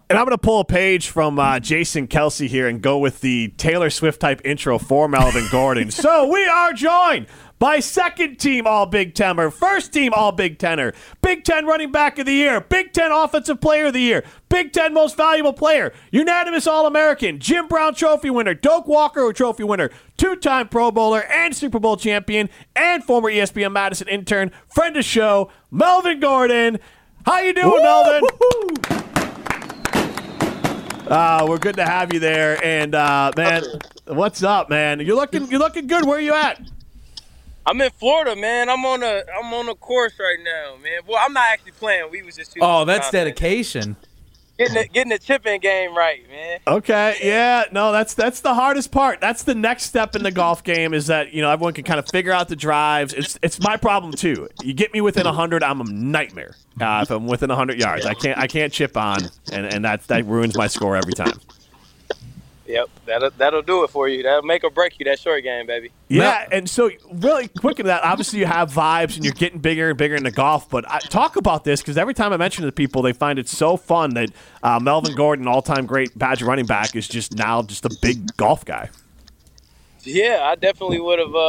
And I'm going to pull a page from Jason Kelsey here and go with the Taylor Swift type intro for Melvin Gordon. So we are joined by second team All Big Tenner, first team All Big Tenner, Big Ten running back of the year, Big Ten offensive player of the year, Big Ten most valuable player, unanimous All-American, Jim Brown Trophy winner, Doak Walker Trophy winner, two-time Pro Bowler and Super Bowl champion, and former ESPN Madison intern, friend of show, Melvin Gordon. How you doing, Melvin? We're good to have you there, and man, what's up, man? You're looking good. Where are you at? I'm in Florida, man. I'm on a course right now, man. Well, I'm not actually playing. We was just shooting. Oh, that's dedication. Getting the chipping game right, man. Okay, yeah, no, that's the hardest part. That's the next step in the golf game is that everyone can kind of figure out the drives. It's my problem too. You get me within 100, I'm a nightmare. If I'm within 100 yards, I can't chip on, and that ruins my score every time. Yep, that'll do it for you. That'll make or break you, that short game, baby. Yeah, and so really quick to that, obviously you have vibes and you're getting bigger and bigger into golf, but talk about this because every time I mention it to people, they find it so fun that Melvin Gordon, all-time great Badger running back, is now just a big golf guy. Yeah, I definitely would have.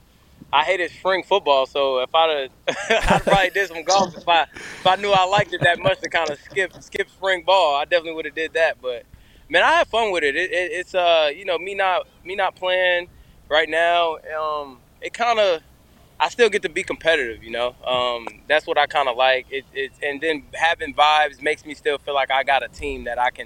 I hated spring football, so if I'd probably did some golf if I knew I liked it that much to kind of skip spring ball. I definitely would have did that, but. Man, I have fun with it. It's me not playing right now. It kind of I still get to be competitive. That's what I kind of like. And then having vibes makes me still feel like I got a team that I can.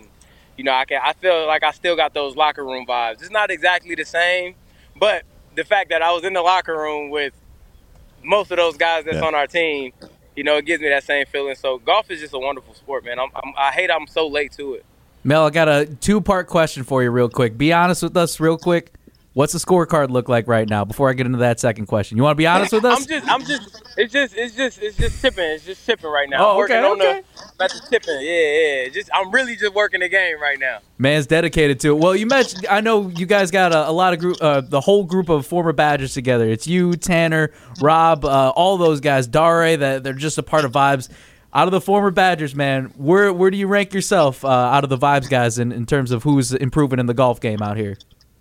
I feel like I still got those locker room vibes. It's not exactly the same, but the fact that I was in the locker room with most of those guys that's on our team, it gives me that same feeling. So golf is just a wonderful sport, man. I hate I'm so late to it. Mel, I got a two-part question for you real quick. Be honest with us real quick. What's the scorecard look like right now before I get into that second question? You want to be honest with us? It's just tipping. It's just tipping right now. Oh, okay, About the tipping. Yeah. I'm really just working the game right now. Man's dedicated to it. Well, you mentioned, I know you guys got a lot of group, the whole group of former Badgers together. It's you, Tanner, Rob, all those guys, Dare, that they're just a part of Vibes. Out of the former Badgers, man, where do you rank yourself out of the Vibes guys in terms of who's improving in the golf game out here?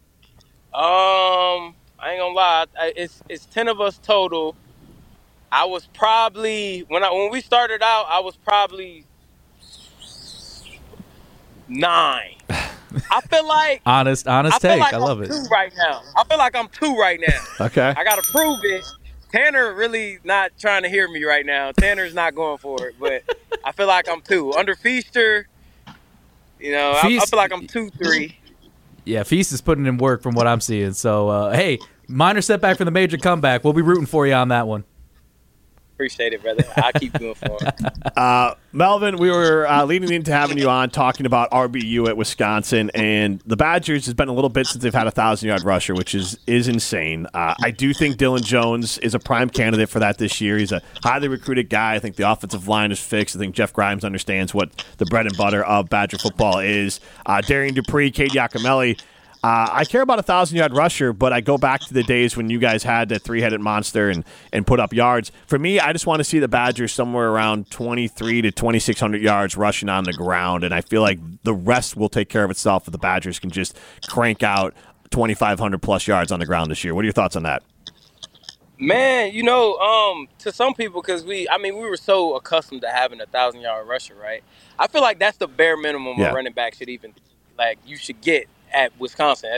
I ain't gonna lie, it's 10 of us total. I was probably when we started out, I was probably 9. I feel like honest take. I love it. 2 right now. I feel like I'm 2 right now. Okay. I gotta prove it. Tanner really not trying to hear me right now. Tanner's not going for it, but I feel like I'm 2. Under Feaster, I feel like I'm 2-3. Yeah, Feast is putting in work from what I'm seeing. So, hey, minor setback for the major comeback. We'll be rooting for you on that one. Appreciate it, brother. I'll keep doing for him. Melvin, we were leading into having you on talking about RBU at Wisconsin, and the Badgers has been a little bit since they've had a 1,000-yard rusher, which is insane. I do think Dylan Jones is a prime candidate for that this year. He's a highly recruited guy. I think the offensive line is fixed. I think Jeff Grimes understands what the bread and butter of Badger football is. Darian Dupree, Cade Yacamelli. I care about a 1,000-yard rusher, but I go back to the days when you guys had that 3-headed monster and put up yards. For me, I just want to see the Badgers somewhere around 2,300 to 2,600 yards rushing on the ground, and I feel like the rest will take care of itself if the Badgers can just crank out 2,500-plus yards on the ground this year. What are your thoughts on that? Man, to some people, because we were so accustomed to having a 1,000-yard rusher, right? I feel like that's the bare minimum a running back should even, you should get at Wisconsin.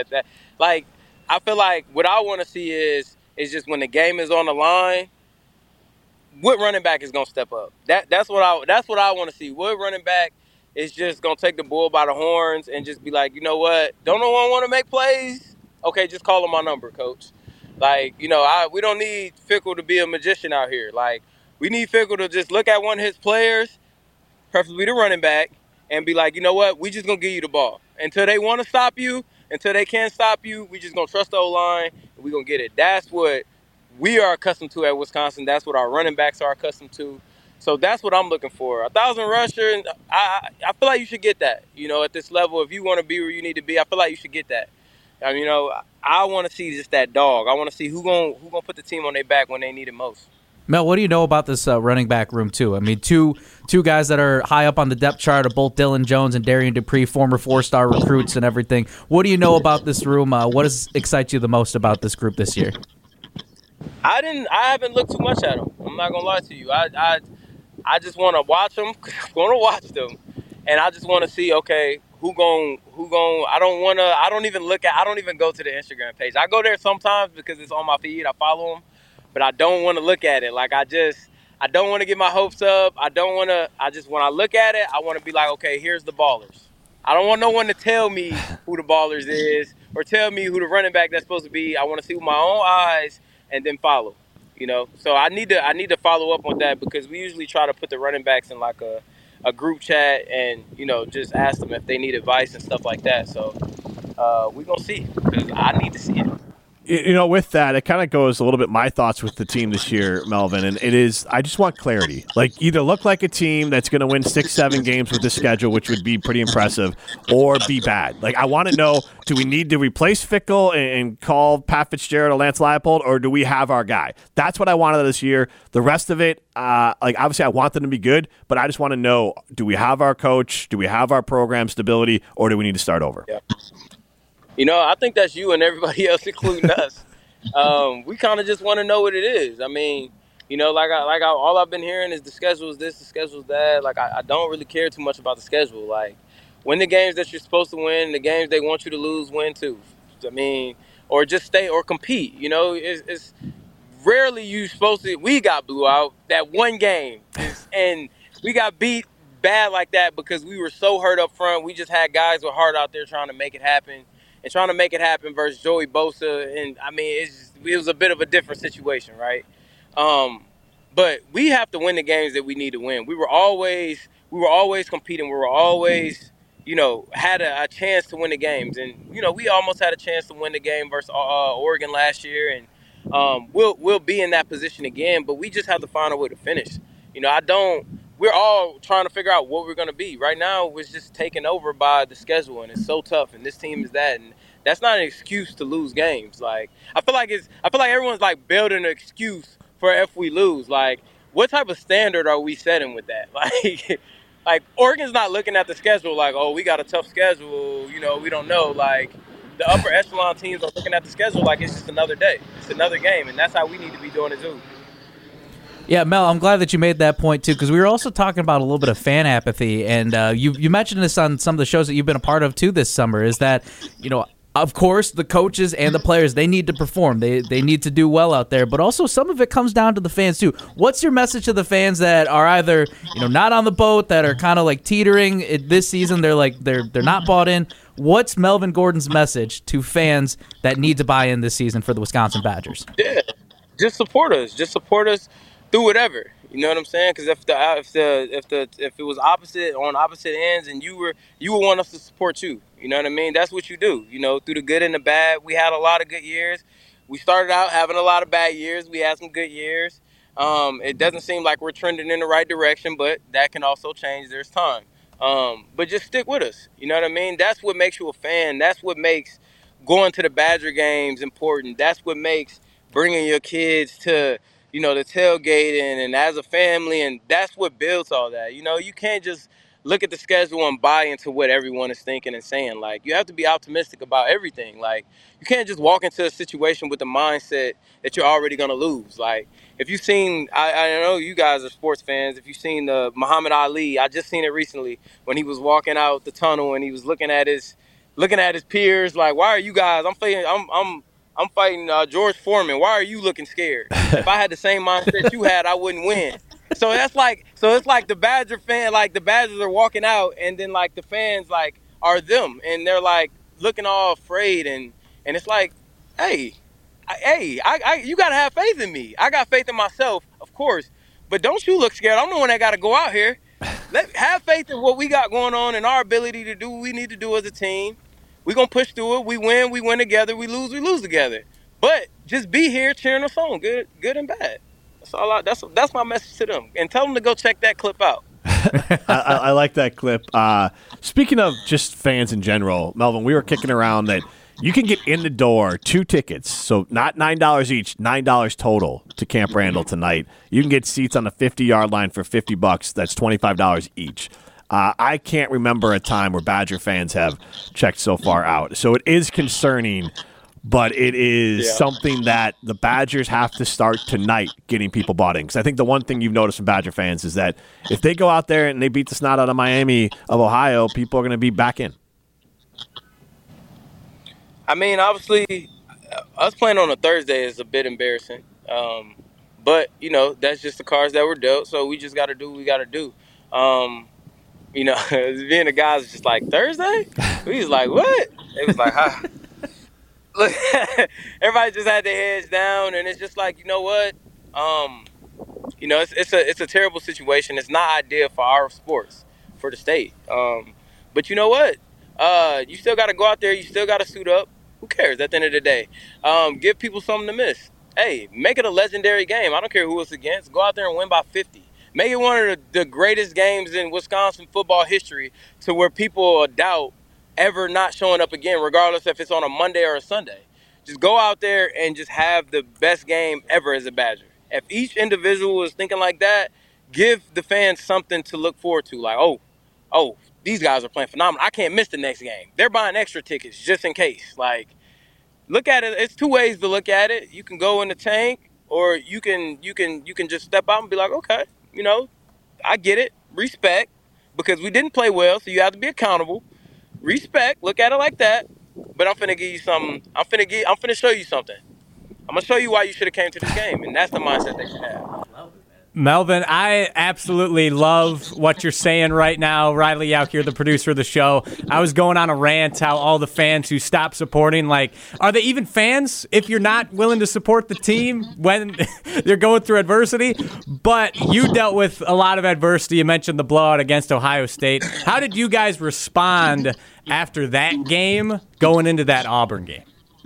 I feel like what I want to see is just when the game is on the line, what running back is going to step up? That's what I want to see. What running back is just going to take the bull by the horns and just be like, you know what? Don't no one want to make plays? Okay, just call him my number, coach. We don't need Fickle to be a magician out here. We need Fickle to just look at one of his players, preferably the running back, and be like, you know what? We just going to give you the ball. Until they want to stop you, until they can't stop you, we just going to trust the O-line, and we're going to get it. That's what we are accustomed to at Wisconsin. That's what our running backs are accustomed to. So that's what I'm looking for. 1,000 rusher, and I feel like you should get that. At this level, if you want to be where you need to be, I feel like you should get that. I want to see just that dog. I want to see who gonna put the team on their back when they need it most. Mel, what do you know about this running back room, too? I mean, two guys that are high up on the depth chart are both Dylan Jones and Darian Dupree, former 4-star recruits and everything. What do you know about this room? What excites you the most about this group this year? I haven't looked too much at them. I'm not gonna lie to you. I just want to watch them. I want to watch them, and I just want to see, okay, who gon'. I don't even go to the Instagram page. I go there sometimes because it's on my feed. I follow them, but I don't want to look at it. Like I don't want to get my hopes up. I just when I look at it, I want to be like, okay, here's the ballers. I don't want no one to tell me who the ballers is or tell me who the running back that's supposed to be. I want to see with my own eyes and then follow. So I need to follow up on that because we usually try to put the running backs in like a group chat and just ask them if they need advice and stuff like that. So we're gonna see because I need to see it. With that, it kind of goes a little bit my thoughts with the team this year, Melvin, and it is I just want clarity. Like either look like a team that's going to win 6-7 games with the schedule, which would be pretty impressive, or be bad. Like I want to know, do we need to replace Fickell and call Pat Fitzgerald or Lance Leipold, or do we have our guy? That's what I wanted this year. The rest of it, obviously I want them to be good, but I just want to know, do we have our coach, do we have our program stability, or do we need to start over? Yeah. I think that's you and everybody else, including us. We kind of just want to know what it is. I mean, all I've been hearing is the schedule is this, the schedule is that. Like, I don't really care too much about the schedule. Like, win the games that you're supposed to win, the games they want you to lose, win too. I mean, or just stay or compete. It's rarely you supposed to. We got blew out that one game, and we got beat bad like that because we were so hurt up front. We just had guys with heart out there trying to make it happen. And trying to make it happen versus Joey Bosa. And, I mean, it was a bit of a different situation, right? But we have to win the games that we need to win. We were always competing. We were always, had a chance to win the games. And, we almost had a chance to win the game versus Oregon last year. And we'll be in that position again. But we just have to find a way to finish. We're all trying to figure out what we're going to be. Right now, it's just taken over by the schedule, and it's so tough, and this team is that. And that's not an excuse to lose games. Like, I feel like everyone's, like, building an excuse for if we lose. Like, what type of standard are we setting with that? Like Oregon's not looking at the schedule like, oh, we got a tough schedule. We don't know. Like, the upper echelon teams are looking at the schedule like it's just another day. It's another game, and that's how we need to be doing it, too. Yeah, Mel, I'm glad that you made that point, too, because we were also talking about a little bit of fan apathy, and you mentioned this on some of the shows that you've been a part of, too, this summer, is that, of course, the coaches and the players, they need to perform. They need to do well out there, but also some of it comes down to the fans, too. What's your message to the fans that are either, not on the boat, that are kind of like teetering this season, they're not bought in? What's Melvin Gordon's message to fans that need to buy in this season for the Wisconsin Badgers? Yeah, just support us. Just support us. Do whatever, you know what I'm saying? Because if it was on opposite ends, and you would want us to support you, you know what I mean? That's what you do, through the good and the bad. We had a lot of good years. We started out having a lot of bad years. We had some good years. It doesn't seem like we're trending in the right direction, but that can also change. There's time. But just stick with us. You know what I mean? That's what makes you a fan. That's what makes going to the Badger games important. That's what makes bringing your kids to the tailgating and as a family, and that's what builds all that. You can't just look at the schedule and buy into what everyone is thinking and saying. Like, you have to be optimistic about everything. Like, you can't just walk into a situation with the mindset that you're already going to lose. Like, if you've seen, I know you guys are sports fans, if you've seen the Muhammad Ali, I just seen it recently when he was walking out the tunnel and he was looking at his peers, like, why are you guys, I'm fighting George Foreman. Why are you looking scared? If I had the same mindset you had, I wouldn't win. So it's like the Badger fan, like the Badgers are walking out, and then like the fans like are them, and they're like looking all afraid, and it's like, hey, you gotta have faith in me. I got faith in myself, of course, but don't you look scared. I'm the one that got to go out here. Have faith in what we got going on and our ability to do what we need to do as a team. We're going to push through it. We win together. We lose together. But just be here cheering us on, good and bad. That's all. That's my message to them. And tell them to go check that clip out. I like that clip. Speaking of just fans in general, Melvin, we were kicking around that, You can get in the door 2 tickets, so not $9 each, $9 total to Camp Randall tonight. You can get seats on the 50-yard line for $50. That's $25 each. I can't remember a time where Badger fans have checked so far out. So it is concerning, but it is something that the Badgers have to start tonight getting people bought in. Because I think the one thing you've noticed from Badger fans is that if they go out there and they beat the snot out of Miami of Ohio, people are going to be back in. I mean, obviously, us playing on a Thursday is a bit embarrassing. But, that's just the cards that were dealt, so we just got to do what we got to do. Being the guys is just like, Thursday? We was like, what? It was like, Look, everybody just had their heads down, and it's just like, you know what? It's a terrible situation. It's not ideal for our sports, for the state. But you know what? You still got to go out there. You still got to suit up. Who cares at the end of the day? Give people something to miss. Hey, make it a legendary game. I don't care who it's against. Go out there and win by 50. Make it one of the greatest games in Wisconsin football history to where people doubt ever not showing up again, regardless if it's on a Monday or a Sunday. Just go out there and just have the best game ever as a Badger. If each individual is thinking like that, give the fans something to look forward to. Like, oh, these guys are playing phenomenal. I can't miss the next game. They're buying extra tickets just in case. Like, look at it. It's 2 ways to look at it. You can go in the tank, or you can just step out and be like, okay, I get it. Respect, because we didn't play well, so you have to be accountable. Respect. Look at it like that. But I'm finna give you something. I'm finna show you something. I'm gonna show you why you should have came to this game, and that's the mindset they should have. Melvin, I absolutely love what you're saying right now. Riley out here, the producer of the show. I was going on a rant how all the fans who stop supporting, are they even fans if you're not willing to support the team when they're going through adversity? But you dealt with a lot of adversity. You mentioned the blowout against Ohio State. How did you guys respond after that game going into that Auburn game?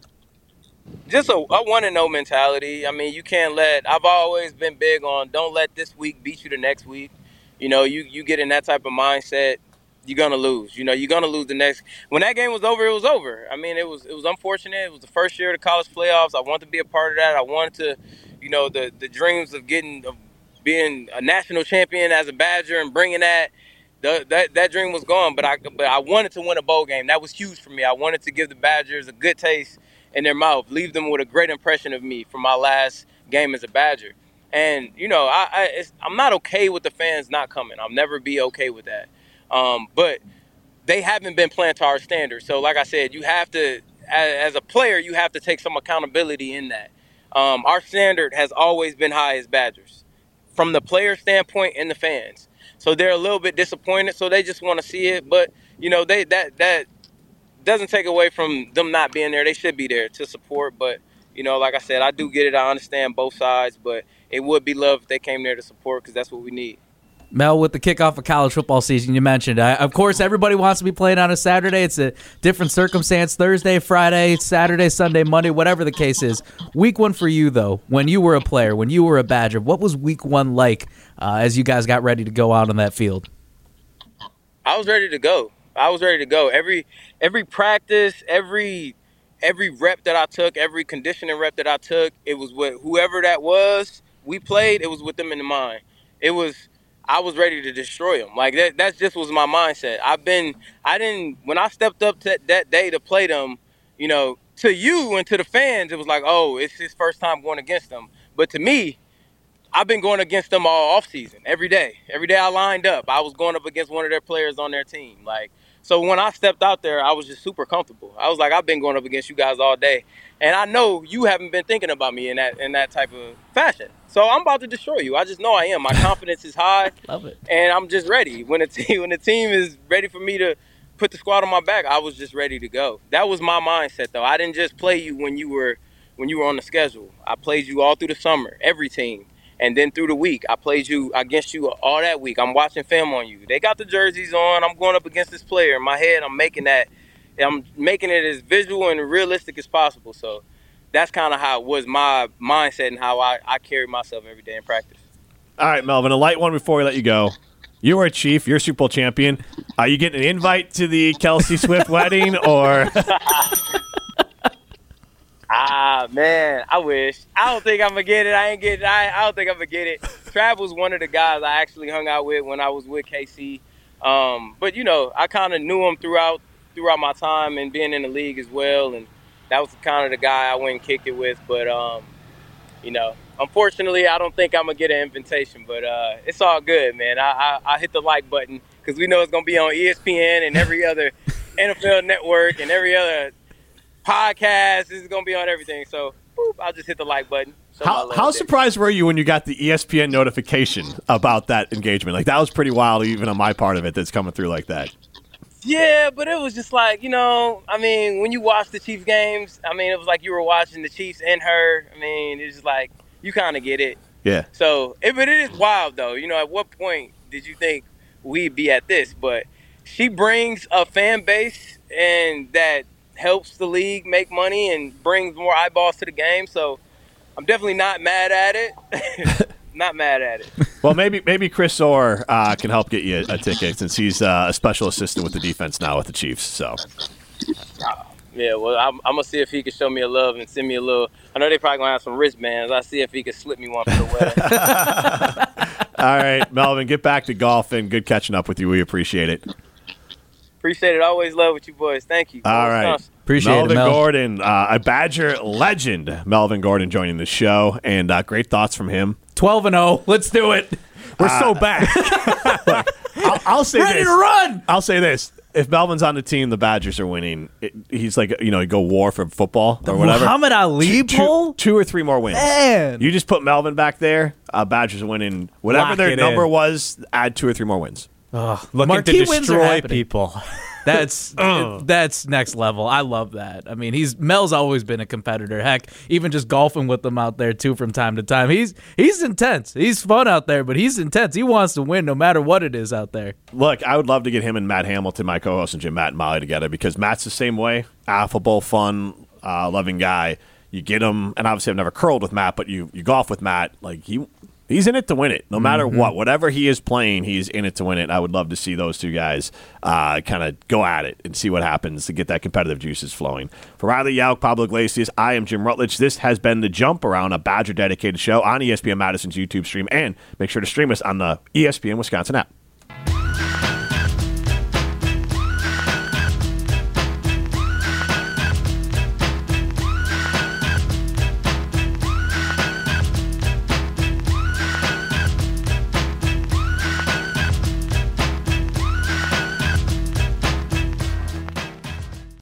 Just a 1-0 mentality. I mean, you can't I've always been big on don't let this week beat you the next week. You get in that type of mindset, you're going to lose. You're going to lose the next. When that game was over, it was over. I mean, it was unfortunate. It was the first year of the college playoffs. I wanted to be a part of that. I wanted to, the dreams of being a national champion as a Badger and bringing that dream was gone. But I wanted to win a bowl game. That was huge for me. I wanted to give the Badgers a good taste in their mouth, leave them with a great impression of me from my last game as a Badger. And, I'm not okay with the fans not coming. I'll never be okay with that. But they haven't been playing to our standards. So, like I said, you have to, as a player, you have to take some accountability in that. Our standard has always been high as Badgers, from the player standpoint and the fans. So they're a little bit disappointed, so they just want to see it. But, that doesn't take away from them not being there. They should be there to support. But, like I said, I do get it. I understand both sides. But it would be love if they came there to support, because that's what we need. Mel, with the kickoff of college football season, you mentioned, of course, everybody wants to be playing on a Saturday. It's a different circumstance, Thursday, Friday, Saturday, Sunday, Monday, whatever the case is. Week 1 for you, though, when you were a player, when you were a Badger, what was week 1 like as you guys got ready to go out on that field? I was ready to go. Every practice, every rep that I took, every conditioning rep that I took, it was with whoever that was we played, it was with them in the mind. I was ready to destroy them. Like that just was my mindset. When I stepped up to that day to play them, to you and to the fans, it was like, oh, it's his first time going against them. But to me, I've been going against them all offseason, every day. Every day I lined up, I was going up against one of their players on their team. So when I stepped out there, I was just super comfortable. I was like, I've been going up against you guys all day. And I know you haven't been thinking about me in that type of fashion. So I'm about to destroy you. I just know I am. My confidence is high. Love it. And I'm just ready. When the team is ready for me to put the squad on my back, I was just ready to go. That was my mindset, though. I didn't just play you when you were on the schedule. I played you all through the summer, every team. And then through the week, I played you against you all that week. I'm watching film on you. They got the jerseys on. I'm going up against this player. In my head, I'm making it as visual and realistic as possible. So that's kind of how it was my mindset and how I carry myself every day in practice. All right, Melvin, a light one before we let you go. You were a Chief. You're a Super Bowl champion. Are you getting an invite to the Kelsey Swift wedding, or? Man, I wish. I don't think I'm gonna get it. I don't think I'm gonna get it. Trav was one of the guys I actually hung out with when I was with KC. But I kind of knew him throughout my time and being in the league as well, and that was kind of the guy I went and kicked it with. But unfortunately, I don't think I'm gonna get an invitation. But it's all good, man. I hit the like button because we know it's gonna be on ESPN and every other NFL network and every other podcast. This is gonna be on everything. So I'll just hit the like button. How surprised were you when you got the ESPN notification about that engagement? Like, that was pretty wild, even on my part of it, that's coming through like that. Yeah, but it was just like, when you watch the Chiefs games, it was like you were watching the Chiefs and her. It's just like, you kind of get it. Yeah. So, but it is wild, though. At what point did you think we'd be at this? But she brings a fan base, and that helps the league make money and brings more eyeballs to the game. So, I'm definitely not mad at it. Not mad at it. Well, maybe Chris Orr can help get you a ticket since he's a special assistant with the defense now with the Chiefs. So. Yeah, well, I'm going to see if he can show me a love and send me a little. I know they probably going to have some wristbands. I'll see if he can slip me one for the wedding. All right, Melvin, get back to golf, and good catching up with you. We appreciate it. Appreciate it. Always love with you boys. Thank you. All right. Appreciate Melvin it, Mel. Gordon, a Badger legend, Melvin Gordon, joining the show, and great thoughts from him. 12-0. Let's do it. We're so back. Look, I'll say Ready this. to run. I'll say this. If Melvin's on the team, the Badgers are winning. He's like, you go war for football or whatever. Muhammad Ali poll? Two or three more wins. Man. You just put Melvin back there, Badgers are winning. Whatever Lock their it number in. was, add 2 or 3 more wins. Looking Marquee to wins are destroy happening. people. That's next level. I love that. Mel's always been a competitor. Heck, even just golfing with them out there too from time to time. He's intense. He's fun out there, but he's intense. He wants to win no matter what it is out there. Look, I would love to get him and Matt Hamilton, my co-host, and Jim, Matt and Molly together because Matt's the same way. Affable, fun, loving guy. You get him, and obviously I've never curled with Matt, but you golf with Matt. Like he's in it to win it, no matter what. Whatever he is playing, he's in it to win it. I would love to see those two guys kind of go at it and see what happens to get that competitive juices flowing. For Riley Yauk, Pablo Iglesias, I am Jim Rutledge. This has been The Jump Around, a Badger-dedicated show on ESPN Madison's YouTube stream, and make sure to stream us on the ESPN Wisconsin app.